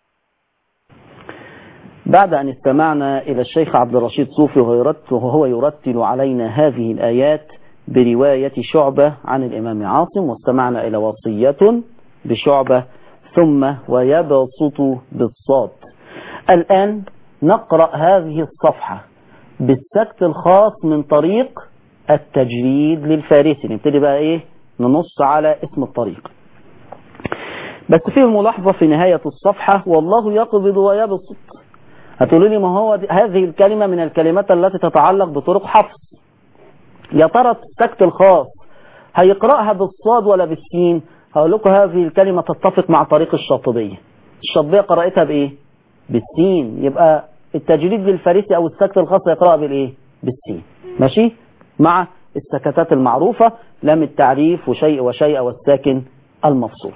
بعد أن استمعنا إلى الشيخ عبد الرشيد صوفي وهو يرتل علينا هذه الآيات برواية شعبة عن الإمام عاصم، واستمعنا إلى وصية بشعبة ثم ويبسط بالصاد. الآن نقرأ هذه الصفحة بالسكت الخاص من طريق التجريد للفارسي. نبتدي بقى إيه ننص على اسم الطريق، بس فيه ملاحظة في نهاية الصفحة والله يقبض ويبسط. هتقولوا لي ما هو هذه الكلمة من الكلمات التي تتعلق بطرق حفظ، يا ترى السكت الخاص هيقرأها بالصاد ولا بالسين؟ هقول لكم هذه الكلمة تتفق مع طريق الشاطبية. الشاطبية قرأتها بإيه؟ بالسين، يبقى التجريد للفارسي أو السكت الخاص يقرأها بالإيه؟ بالسين. ماشي؟ مع السكتات المعروفة لام التعريف وشيء وشيء والساكن المفصول.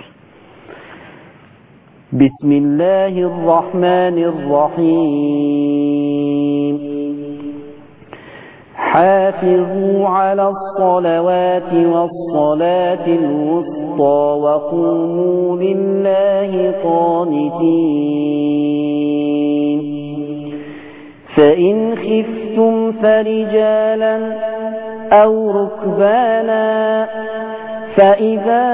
بسم الله الرحمن الرحيم. حافظوا على الصلوات والصلاة الوسطى وقوموا لله قانتين فإن خفتم فرجالا أو ركبانا فإذا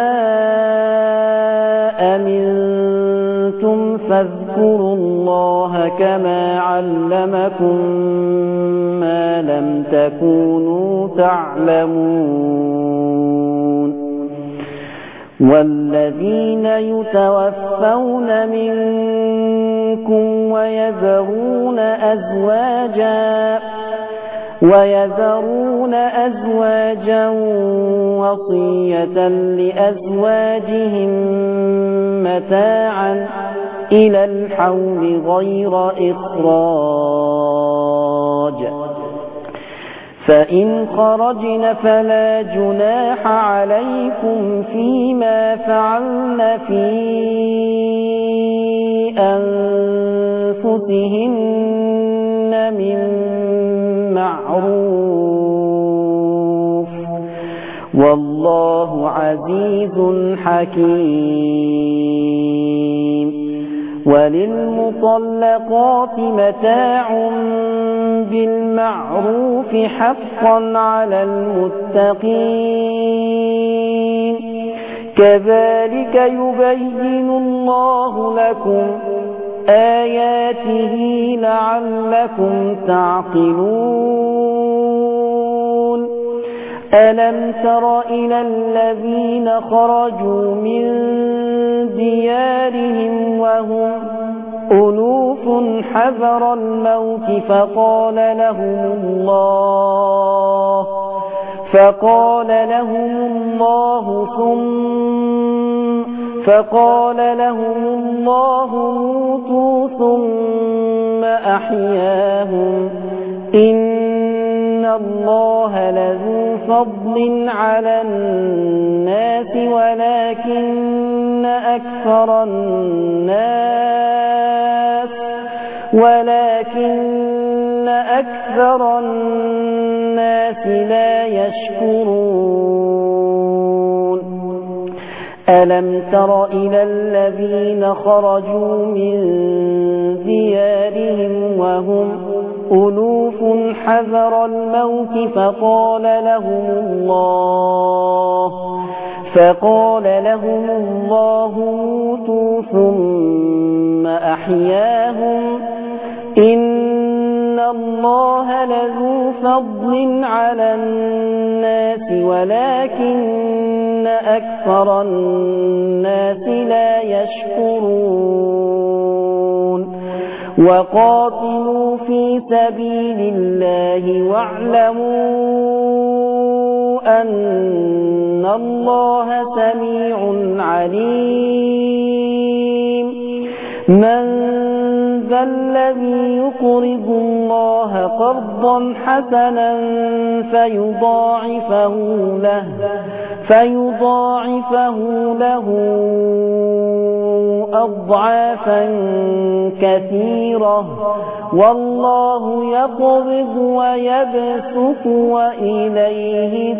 أمنتم فاذكروا الله كما علمكم ما لم تكونوا تعلمون والذين يتوفون منكم ويذرون أزواجا ويذرون أزواجا وصية لأزواجهم متاعا إلى الحول غير إخراج فإن خرجن فلا جناح عليكم فيما فعلن في أنفسهن من معروف والله عزيز حكيم وللمطلقات متاع بالمعروف حقا على المتقين كذلك يبين الله لكم آياته لعلكم تعقلون ألم تر إلى الذين خرجوا من ديارهم وهم ألوف حذر الموت فقال لهم الله فقال لهم الله ثم فقال لهم الله موتوا ثم أحياهم إن الله لذو فضل على الناس ولكن أكثر الناس ولكن أكثر الناس لا يشكرون ألم تر إلى الذين خرجوا من ديارهم وهم ألوف حذر الموت فقال لهم الله فقال لهم الله موتوا ثم أحياهم إن الله لذو فضل على الناس ولكن أكثر الناس لا يشكرون وقاتلوا في سبيل الله واعلموا أن الله سميع عليم من ذا الذي يقرض الله قرضا حسنا فيضاعفه له فيضاعفه له أضعافا كثيرة والله يقبض ويبسط وإليه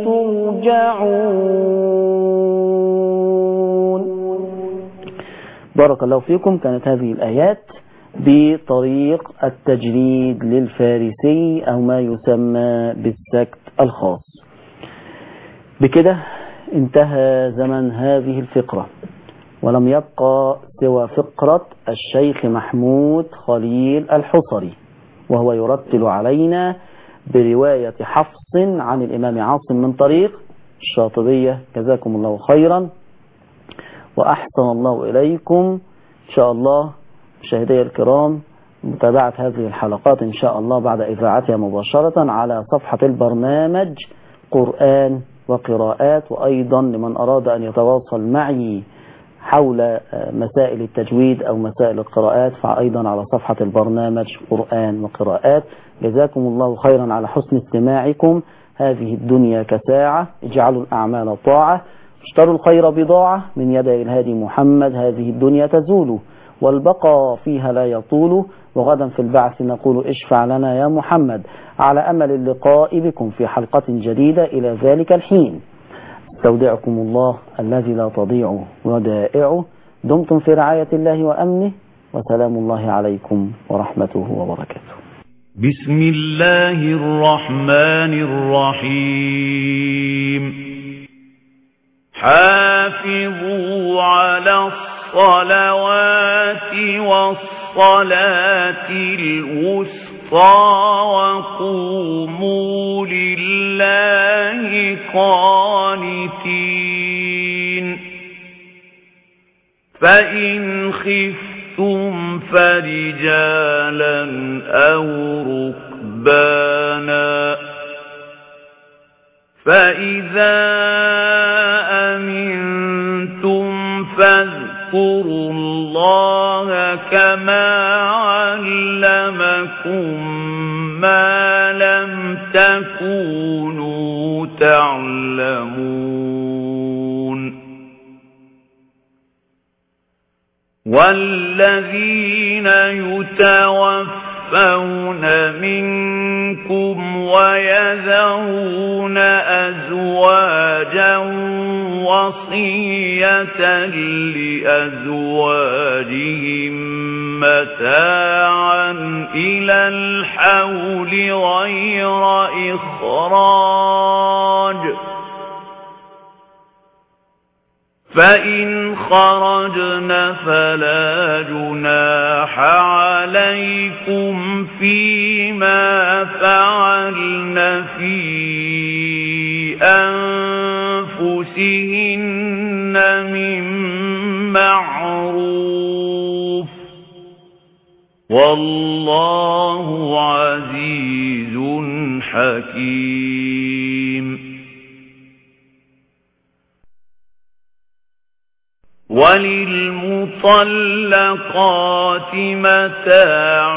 ترجعون. بارك الله فيكم. كانت هذه الآيات بطريق التجريد للفارسي أو ما يسمى بالسكت الخاص. بكده انتهى زمن هذه الفقرة ولم يبقى سوى فقرة الشيخ محمود خليل الحصري وهو يرتل علينا برواية حفص عن الإمام عاصم من طريق الشاطبية. جزاكم الله خيرا وأحسن الله إليكم. إن شاء الله مشاهدي الكرام متابعة هذه الحلقات إن شاء الله بعد إذاعتها مباشرة على صفحة البرنامج قرآن وقراءات، وأيضا لمن أراد أن يتواصل معي حول مسائل التجويد أو مسائل القراءات فأيضا على صفحة البرنامج قرآن وقراءات. جزاكم الله خيرا على حسن استماعكم. هذه الدنيا كساعة، اجعلوا الأعمال طاعة، اشتروا الخير بضاعة من يدي الهادي محمد. هذه الدنيا تزول والبقى فيها لا يطول، وغدا في البعث نقول اشفع لنا يا محمد. على أمل اللقاء بكم في حلقة جديدة. إلى ذلك الحين استودعكم الله الذي لا تضيع ودائعه. دمتم في رعاية الله وأمنه، وسلام الله عليكم ورحمته وبركاته. بسم الله الرحمن الرحيم. حافظوا على الصلوات والصلاة الوسطى وقوموا لله قانتين. فإن خفتم فرجالا أو ركبانا فإذا أمنتم فاذكروا الله كما علمكم ما لم تكونوا تعلمون. والذين يتوفون منكم ويذرون أزواجا وصية لأزواجهم متاعا إلى الحول غير إخراج، فإن خرجن فلا جناح عليكم فيما فعلن في أنفسهن من بِالْمَعْرُوفِ وَاللَّهُ عَزِيزٌ حَكِيمٌ وَلِلْمُطَلَّقَاتِ مَتَاعٌ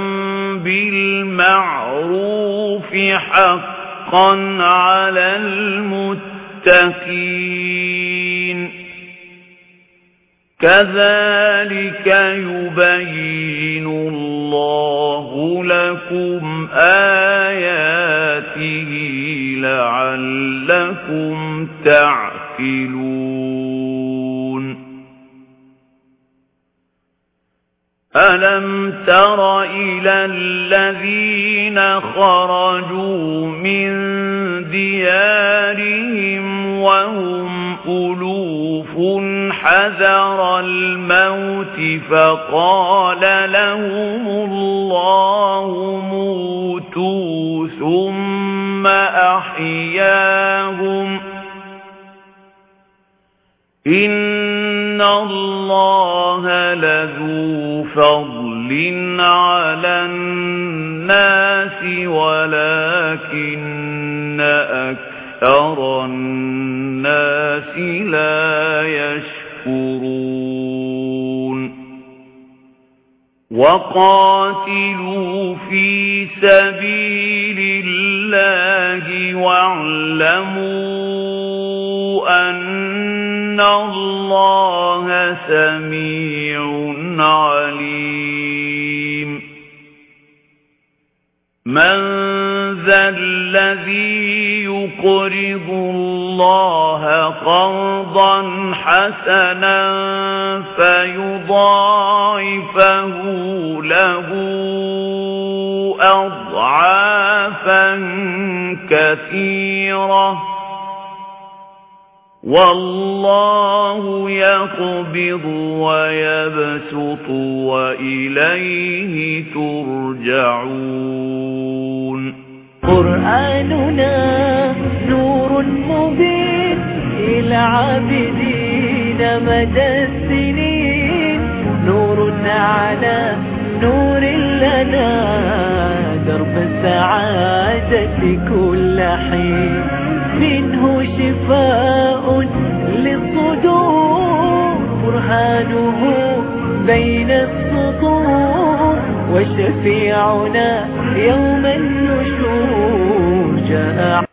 بِالْمَعْرُوفِ حَقًّا عَلَى الْمُتَّقِينَ كَذَلِكَ يُبَيِّنُ اللَّهُ لَكُمْ آيَاتِهِ لَعَلَّكُمْ تَعْقِلُونَ أَلَمْ تَرَ إِلَى الَّذِينَ خَرَجُوا مِنْ دِيَارِهِمْ وَهُمْ أُلُوفٌ حَذَرَ الْمَوْتِ فَقَالَ لَهُمُ اللَّهُ مُوتُوا ثُمَّ أَحْيَاهُمْ إِنَّ اللَّهَ لَذُو فَضْلٍ عَلَى النَّاسِ وَلَكِنَّ أَكْثَرَ النَّاسِ لَا يَشْكُرُونَ وَقَاتِلُوا فِي سَبِيلِ اللَّهِ وَاعْلَمُوا أَنَّ اللَّهَ سَمِيعٌ عَلِيمٌ مَنْ ذَا الَّذِي يُقْرِضُ اللَّهَ قَرْضًا حَسَنًا فَيُضَاعِفَهُ لَهُ أَضْعَافًا كَثِيرَةً وَاللَّهُ يَقْبِضُ وَيَبْسُطُ وَإِلَيْهِ تُرْجَعُونَ قرآننا نور مبين إلى عابدين مدى السنين نور على نور لنا درب السعادة كل حين منه شفاء للصدور برهانه بين السطور وشفيعنا يوم النشور جاء